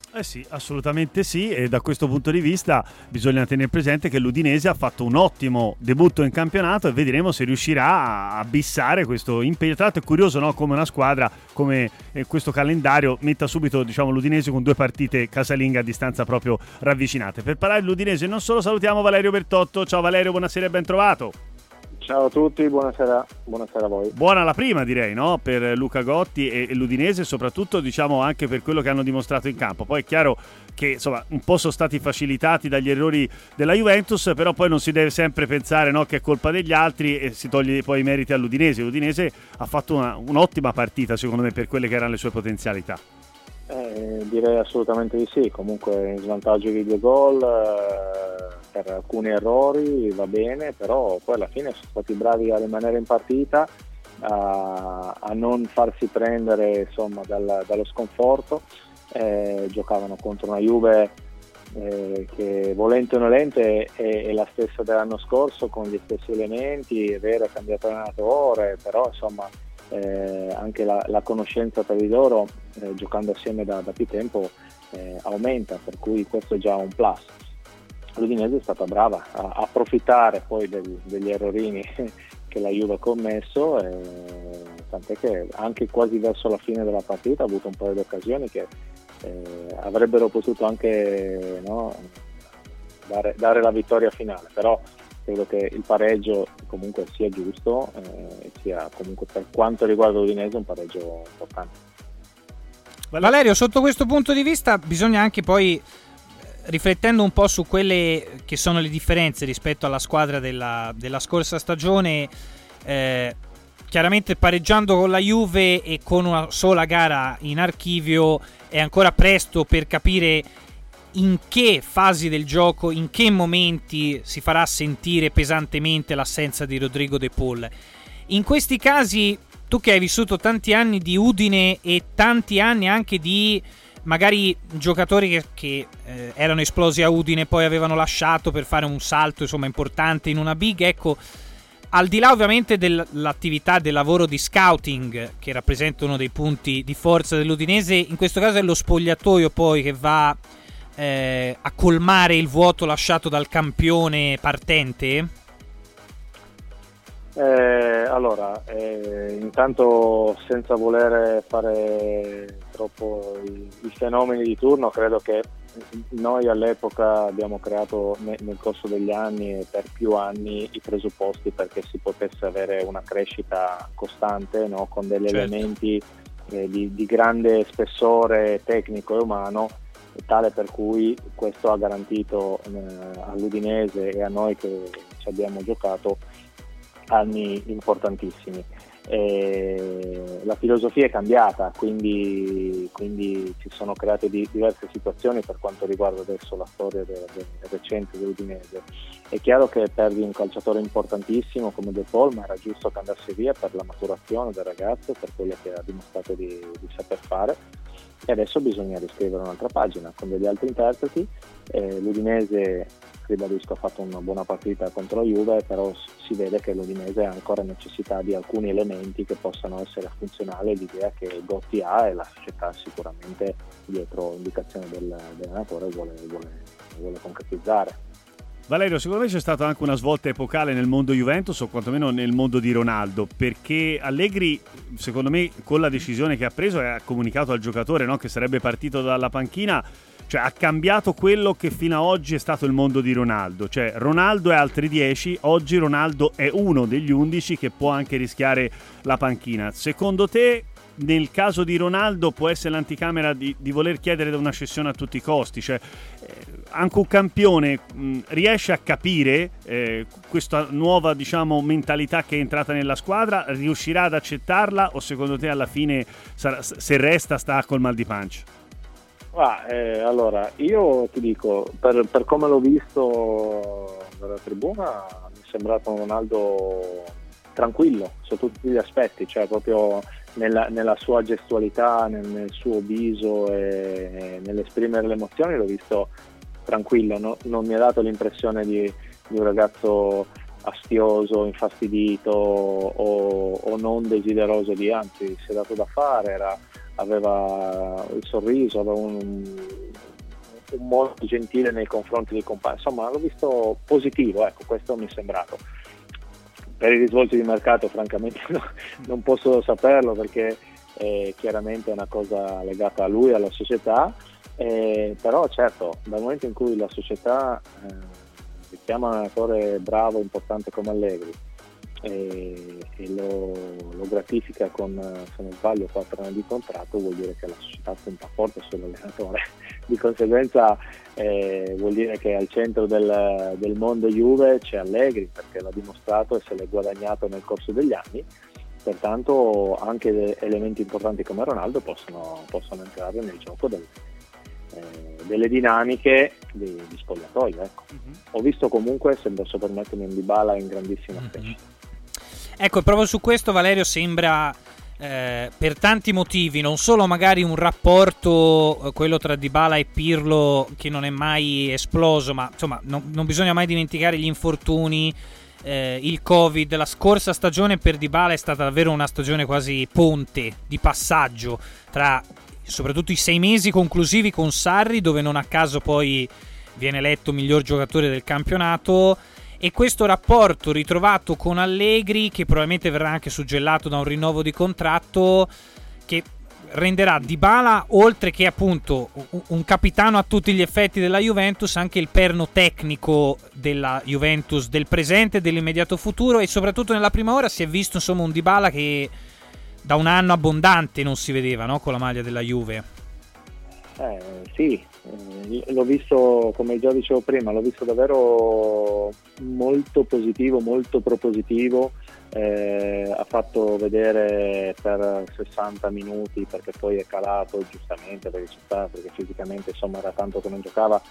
Eh sì, assolutamente sì, e da questo punto di vista bisogna tenere presente che l'Udinese ha fatto un ottimo debutto in campionato e vedremo se riuscirà a bissare questo impegno. Tra l'altro è curioso, no, come una squadra, come questo calendario metta subito, diciamo, l'Udinese con 2 partite casalinghe a distanza proprio ravvicinate. Per parlare dell'Udinese non solo salutiamo Valerio Bertotto. Ciao Valerio, buonasera e ben trovato. Ciao a tutti, buonasera a voi. Buona la prima, direi, no? Per Luca Gotti e l'Udinese, soprattutto diciamo anche per quello che hanno dimostrato in campo. Poi è chiaro che insomma un po' sono stati facilitati dagli errori della Juventus, però poi non si deve sempre pensare, no, che è colpa degli altri e si toglie poi i meriti all'Udinese. L'Udinese ha fatto un'ottima partita secondo me per quelle che erano le sue potenzialità. Direi assolutamente di sì, comunque in svantaggio di 2 gol per alcuni errori va bene, però poi alla fine sono stati bravi a rimanere in partita, a non farsi prendere insomma dallo sconforto. Giocavano contro una Juve che volente o nolente è la stessa dell'anno scorso, con gli stessi elementi. È vero, è cambiato allenatore, però insomma anche la conoscenza tra di loro, giocando assieme da più tempo, aumenta, per cui questo è già un plus. L'Udinese è stata brava a approfittare poi degli errorini che la Juve ha commesso, tant'è che anche quasi verso la fine della partita ha avuto un paio di occasioni che avrebbero potuto anche, no, dare la vittoria finale, però credo che il pareggio comunque sia giusto e sia comunque, per quanto riguarda l'Udinese, un pareggio importante. Valerio, sotto questo punto di vista bisogna anche poi, riflettendo un po' su quelle che sono le differenze rispetto alla squadra della scorsa stagione, chiaramente pareggiando con la Juve e con una sola gara in archivio è ancora presto per capire in che fasi del gioco, in che momenti si farà sentire pesantemente l'assenza di Rodrigo De Paul. In questi casi, tu che hai vissuto tanti anni di Udine e tanti anni anche di magari giocatori che erano esplosi a Udine e poi avevano lasciato per fare un salto insomma importante in una big, ecco, al di là ovviamente dell'attività del lavoro di scouting che rappresenta uno dei punti di forza dell'Udinese, in questo caso è lo spogliatoio poi che va a colmare il vuoto lasciato dal campione partente? Allora, intanto, senza voler fare troppo i fenomeni di turno, credo che noi all'epoca abbiamo creato nel corso degli anni e per più anni i presupposti perché si potesse avere una crescita costante, no? Con degli elementi di grande spessore tecnico e umano, tale per cui questo ha garantito all'Udinese e a noi che ci abbiamo giocato anni importantissimi. La filosofia è cambiata, quindi si sono create diverse situazioni per quanto riguarda adesso la storia recente dell'Udinese. È chiaro che perdi un calciatore importantissimo come De Paul, ma era giusto che andasse via per la maturazione del ragazzo, per quello che ha dimostrato di saper fare, e adesso bisogna riscrivere un'altra pagina con degli altri interpreti. L'Udinese, ribadisco, ha fatto una buona partita contro la Juve, però si vede che l'Udinese ha ancora necessità di alcuni elementi che possano essere funzionali all'idea che Gotti ha, e la società sicuramente, dietro indicazione dell'allenatore, vuole concretizzare. Valerio, secondo me c'è stata anche una svolta epocale nel mondo Juventus, o quantomeno nel mondo di Ronaldo, perché Allegri, secondo me, con la decisione che ha preso e ha comunicato al giocatore, no, che sarebbe partito dalla panchina, cioè ha cambiato quello che fino a oggi è stato il mondo di Ronaldo. Cioè Ronaldo è altri 10, oggi Ronaldo è uno degli 11 che può anche rischiare la panchina. Secondo te, nel caso di Ronaldo, può essere l'anticamera di voler chiedere una cessione a tutti i costi? Cioè anche un campione riesce a capire questa nuova, diciamo, mentalità che è entrata nella squadra? Riuscirà ad accettarla, o secondo te alla fine se resta sta col mal di pancia? Allora, io ti dico, per come l'ho visto dalla tribuna, mi è sembrato un Ronaldo tranquillo su tutti gli aspetti, cioè proprio nella sua gestualità, nel suo viso e nell'esprimere le emozioni l'ho visto tranquillo, no? Non mi ha dato l'impressione di un ragazzo astioso, infastidito o non desideroso anzi, si è dato da fare, aveva il sorriso, aveva molto gentile nei confronti dei compagni, insomma l'ho visto positivo, ecco, questo mi è sembrato. Per i risvolti di mercato francamente non posso saperlo, perché chiaramente è una cosa legata a lui, alla società, però certo dal momento in cui la società chiama un allenatore bravo, importante come Allegri, e lo gratifica con, se non sbaglio, 4 anni di contratto, vuol dire che la società punta forte sull'allenatore. Di conseguenza vuol dire che al centro del mondo Juve c'è Allegri, perché l'ha dimostrato e se l'è guadagnato nel corso degli anni. Pertanto anche elementi importanti come Ronaldo possono entrare nel gioco delle dinamiche di spogliatoio, ecco. Ho visto comunque, se posso permettermi, un Dybala in grandissima crescita. Ecco, proprio su questo Valerio sembra per tanti motivi, non solo magari un rapporto, quello tra Dybala e Pirlo, che non è mai esploso, ma insomma non bisogna mai dimenticare gli infortuni, il Covid. La scorsa stagione per Dybala è stata davvero una stagione quasi ponte, di passaggio tra soprattutto i 6 mesi conclusivi con Sarri, dove non a caso poi viene eletto miglior giocatore del campionato, e questo rapporto ritrovato con Allegri, che probabilmente verrà anche suggellato da un rinnovo di contratto, che renderà Dybala, oltre che appunto un capitano a tutti gli effetti della Juventus, anche il perno tecnico della Juventus del presente e dell'immediato futuro. E soprattutto nella prima ora si è visto insomma un Dybala che da un anno abbondante non si vedeva, no? Con la maglia della Juve. Sì, l'ho visto, come già dicevo prima, l'ho visto davvero molto positivo, molto propositivo. Ha fatto vedere per 60 minuti, perché poi è calato giustamente, perché fisicamente insomma era tanto che non giocava,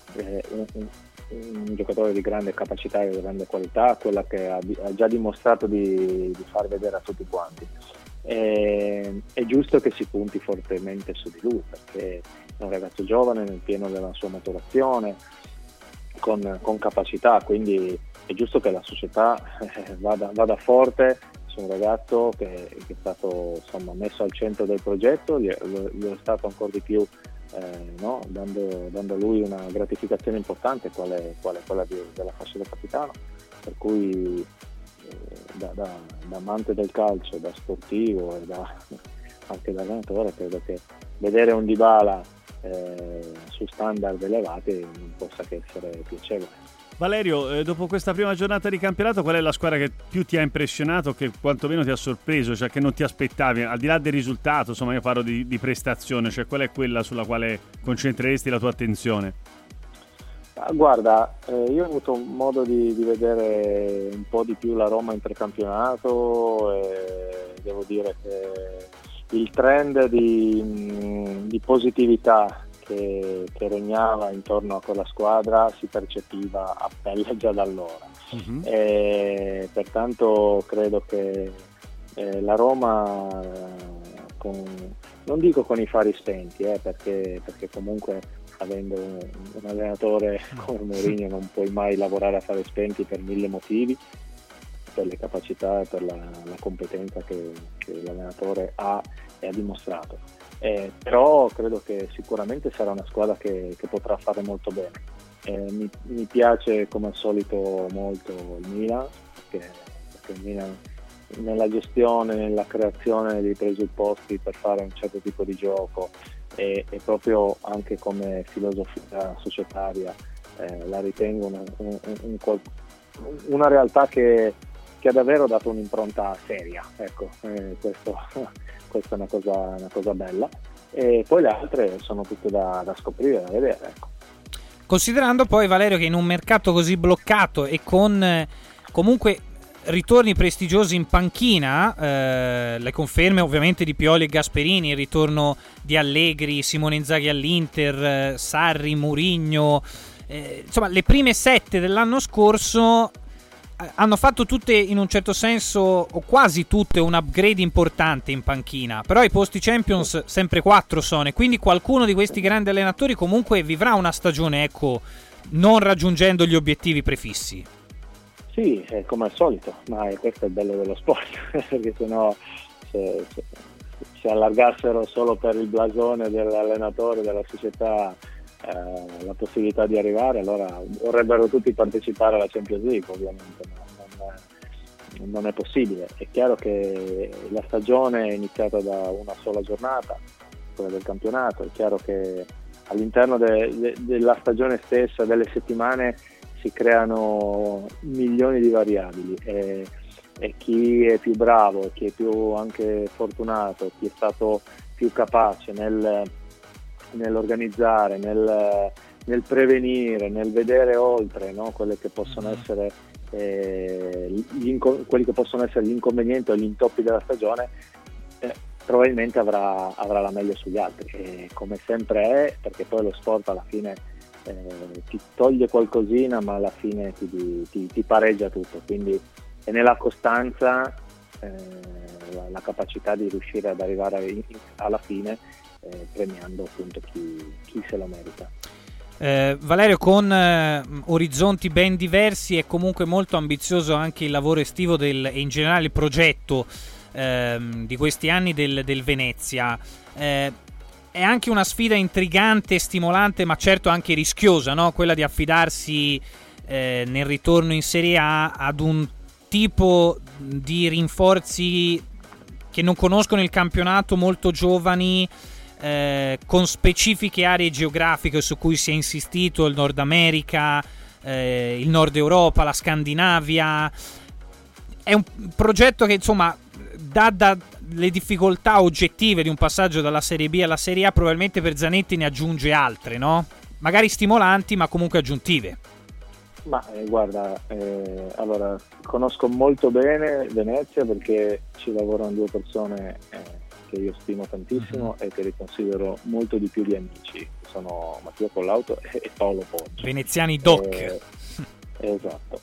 un giocatore di grande capacità e di grande qualità, quella che ha già dimostrato di far vedere a tutti quanti. È giusto che si punti fortemente su di lui, perché è un ragazzo giovane nel pieno della sua maturazione, con capacità, quindi è giusto che la società vada forte su un ragazzo che è stato insomma messo al centro del progetto, gli è stato ancora di più, no? dando a lui una gratificazione importante, quale quella della fascia da capitano, per cui da amante del calcio, da sportivo e anche da allenatore, credo che vedere un Dybala su standard elevati non possa che essere piacevole. Valerio, dopo questa prima giornata di campionato, qual è la squadra che più ti ha impressionato, che quantomeno ti ha sorpreso, cioè che non ti aspettavi, al di là del risultato, insomma io parlo di prestazione, cioè qual è quella sulla quale concentreresti la tua attenzione? Guarda, io ho avuto modo di vedere un po' di più la Roma in precampionato e devo dire che il trend di positività che regnava intorno a quella squadra si percepiva a pelle già da allora. E pertanto credo che la Roma, non dico con i fari spenti, perché comunque avendo un allenatore come Mourinho non puoi mai lavorare a fare spenti per 1000 motivi, per le capacità e per la competenza che l'allenatore ha e ha dimostrato. Però credo che sicuramente sarà una squadra che potrà fare molto bene. Mi piace come al solito molto il Milan, perché il Milan nella gestione, nella creazione dei presupposti per fare un certo tipo di gioco e proprio anche come filosofia societaria la ritengo una realtà che ha davvero dato un'impronta seria, ecco, questa è una cosa bella, e poi le altre sono tutte da scoprire, da vedere, ecco. Considerando poi, Valerio, che in un mercato così bloccato e con comunque ritorni prestigiosi in panchina, le conferme ovviamente di Pioli e Gasperini, il ritorno di Allegri, Simone Inzaghi all'Inter, Sarri, Mourinho, insomma le prime 7 dell'anno scorso hanno fatto tutte in un certo senso, o quasi tutte, un upgrade importante in panchina, però i posti Champions sempre 4 sono, e quindi qualcuno di questi grandi allenatori comunque vivrà una stagione, ecco, non raggiungendo gli obiettivi prefissi. Sì, come al solito, ma questo è il bello dello sport, perché sennò se allargassero solo per il blasone dell'allenatore, della società, la possibilità di arrivare, allora vorrebbero tutti partecipare alla Champions League, ovviamente non è possibile. È chiaro che la stagione è iniziata da una sola giornata, quella del campionato. È chiaro che all'interno della stagione stessa, delle settimane, si creano milioni di variabili e chi è più bravo, chi è più anche fortunato, chi è stato più capace nell'organizzare, nel prevenire, nel vedere oltre, no? Quelle che possono essere quelli che possono essere gli inconvenienti o gli intoppi della stagione, probabilmente avrà la meglio sugli altri, come sempre è, perché poi lo sport alla fine ti toglie qualcosina, ma alla fine ti pareggia tutto, quindi è nella costanza, la capacità di riuscire ad arrivare alla fine, premiando appunto chi se lo merita. Valerio, con orizzonti ben diversi, è comunque molto ambizioso anche il lavoro estivo e in generale il progetto di questi anni del Venezia. È anche una sfida intrigante, stimolante, ma certo anche rischiosa, no? Quella di affidarsi nel ritorno in Serie A ad un tipo di rinforzi che non conoscono il campionato, molto giovani, con specifiche aree geografiche su cui si è insistito: il Nord America, il Nord Europa, la Scandinavia. È un progetto che, insomma, dà le difficoltà oggettive di un passaggio dalla Serie B alla Serie A, probabilmente per Zanetti ne aggiunge altre, no? Magari stimolanti, ma comunque aggiuntive. Ma guarda, allora conosco molto bene Venezia, perché ci lavorano due persone che io stimo tantissimo e che li considero molto di più di amici, sono Mattia Collauto e Paolo Poggi. Veneziani doc. Esatto.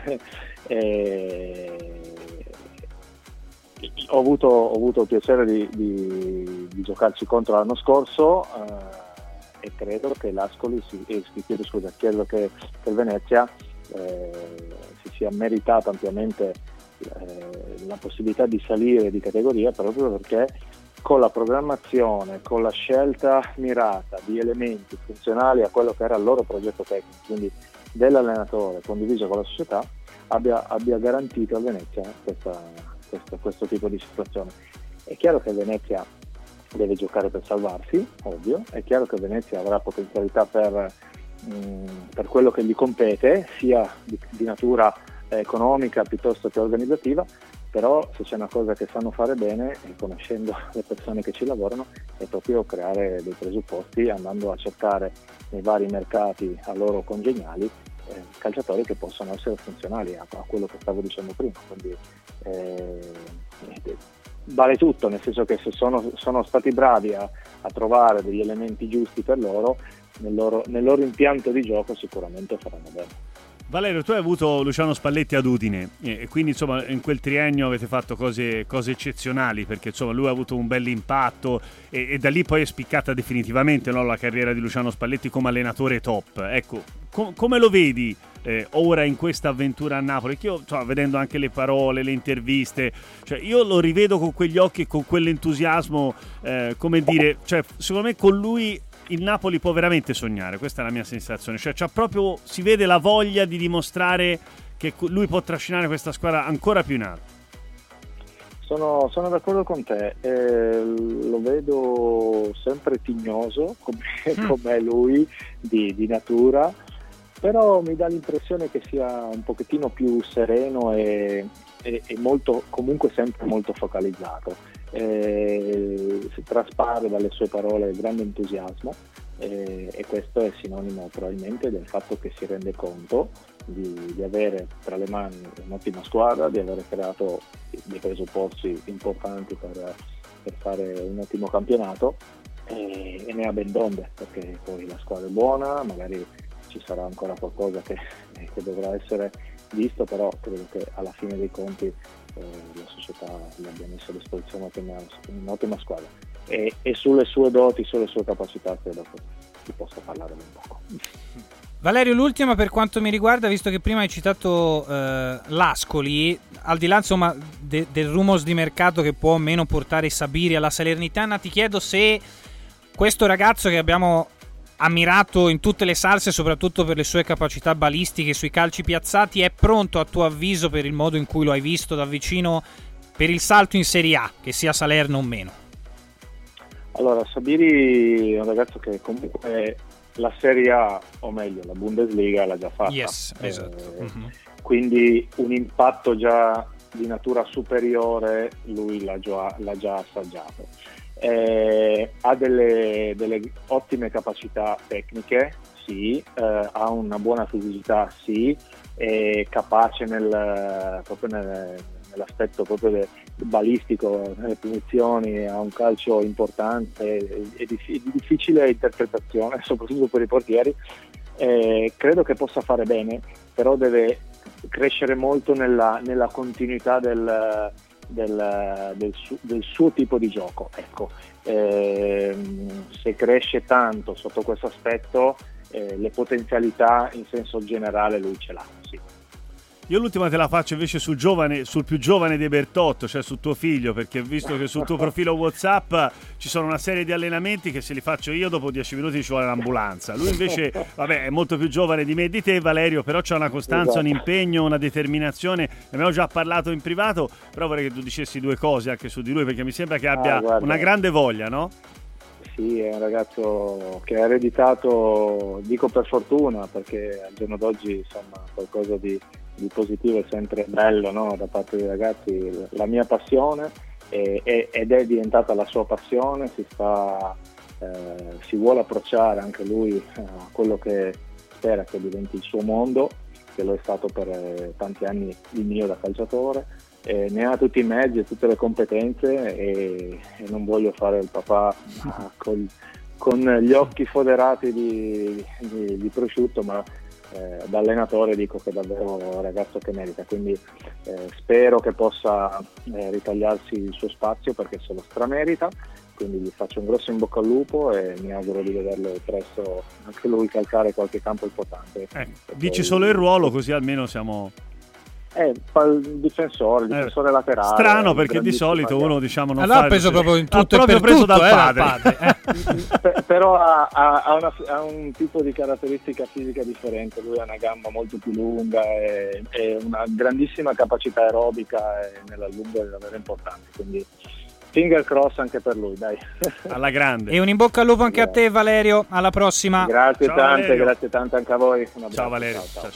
Ho avuto il piacere di giocarci contro l'anno scorso, e credo che l'Ascoli credo che il Venezia si sia meritato ampiamente la possibilità di salire di categoria, proprio perché con la programmazione, con la scelta mirata di elementi funzionali a quello che era il loro progetto tecnico, quindi dell'allenatore condiviso con la società, abbia garantito a Venezia questo tipo di situazione. È chiaro che Venezia deve giocare per salvarsi, ovvio, è chiaro che Venezia avrà potenzialità per quello che gli compete, sia di natura economica piuttosto che organizzativa, però se c'è una cosa che sanno fare bene, e conoscendo le persone che ci lavorano, è proprio creare dei presupposti, andando a cercare nei vari mercati a loro congeniali calciatori che possono essere funzionali a quello che stavo dicendo prima. Quindi vale tutto, nel senso che se sono stati bravi a trovare degli elementi giusti per loro, nel loro impianto di gioco, sicuramente faranno bene. Valerio, tu hai avuto Luciano Spalletti ad Udine e quindi insomma in quel triennio avete fatto cose eccezionali, perché insomma lui ha avuto un bel impatto e da lì poi è spiccata definitivamente, no, la carriera di Luciano Spalletti come allenatore top. Ecco, come lo vedi ora in questa avventura a Napoli? Che io, vedendo anche le parole, le interviste, io lo rivedo con quegli occhi e con quell'entusiasmo, come dire, secondo me con lui il Napoli può veramente sognare, questa è la mia sensazione, c'ha proprio, si vede la voglia di dimostrare che lui può trascinare questa squadra ancora più in alto. Sono d'accordo con te, lo vedo sempre tignoso come lui di natura, però mi dà l'impressione che sia un pochettino più sereno e molto, comunque sempre molto focalizzato. Si traspare dalle sue parole grande entusiasmo, e questo è sinonimo probabilmente del fatto che si rende conto di avere tra le mani un'ottima squadra, di aver creato dei presupposti importanti per fare un ottimo campionato, e ne ha ben donde, perché poi la squadra è buona, magari ci sarà ancora qualcosa che dovrà essere visto, però credo che alla fine dei conti la società gli abbia messo a disposizione un'ottima squadra, e sulle sue doti, sulle sue capacità credo che si possa parlare un poco. Valerio, l'ultima per quanto mi riguarda, visto che prima hai citato l'Ascoli, al di là insomma del rumors di mercato che può o meno portare Sabiri alla Salernitana, ti chiedo se questo ragazzo che abbiamo ammirato in tutte le salse, soprattutto per le sue capacità balistiche sui calci piazzati. È pronto, a tuo avviso, per il modo in cui lo hai visto da vicino, per il salto in Serie A, che sia Salerno o meno? Allora, Sabiri è un ragazzo che comunque la Serie A, o meglio la Bundesliga, l'ha già fatta. Yes, esatto. Quindi un impatto già di natura superiore lui l'ha già assaggiato. Ha delle ottime capacità tecniche, sì, ha una buona fisicità, sì, è capace nell'aspetto proprio balistico, nelle punizioni, ha un calcio importante, è di difficile interpretazione, soprattutto per i portieri. Credo che possa fare bene, però deve crescere molto nella continuità del suo tipo di gioco, ecco. Se cresce tanto sotto questo aspetto, le potenzialità in senso generale lui ce l'ha, sì. Io l'ultima te la faccio invece sul più giovane dei Bertotto, cioè su tuo figlio, perché visto che sul tuo profilo WhatsApp ci sono una serie di allenamenti che se li faccio io dopo 10 minuti ci vuole l'ambulanza. Lui invece, vabbè, è molto più giovane di me e di te, Valerio, però c'ha una costanza, un impegno, una determinazione. Ne abbiamo già parlato in privato, però vorrei che tu dicessi due cose anche su di lui, perché mi sembra che abbia una grande voglia, no? Sì, è un ragazzo che ha ereditato, dico per fortuna, perché al giorno d'oggi insomma qualcosa di positivo è sempre bello, no? Da parte dei ragazzi, la mia passione ed è diventata la sua passione, si vuole approcciare anche lui a quello che spera che diventi il suo mondo, che lo è stato per tanti anni il mio da calciatore. Ne ha tutti i mezzi e tutte le competenze e non voglio fare il papà con gli occhi foderati di prosciutto, ma da allenatore dico che è davvero un ragazzo che merita, quindi spero che possa ritagliarsi il suo spazio, perché se lo stramerita, quindi gli faccio un grosso in bocca al lupo e mi auguro di vederlo presto anche lui calcare qualche campo importante. Dici solo il ruolo, così almeno siamo... il difensore laterale. Strano, perché di solito uno, diciamo, non allora fa... ha preso proprio in tutto, proprio preso dal padre. Però ha un tipo di caratteristica fisica differente. Lui ha una gamba molto più lunga e una grandissima capacità aerobica, e nella lunga è davvero importante, quindi finger cross anche per lui, dai. Alla grande. E un in bocca al lupo anche a te, Valerio. Alla prossima. Grazie tante anche a voi. Ciao Valerio. Ciao.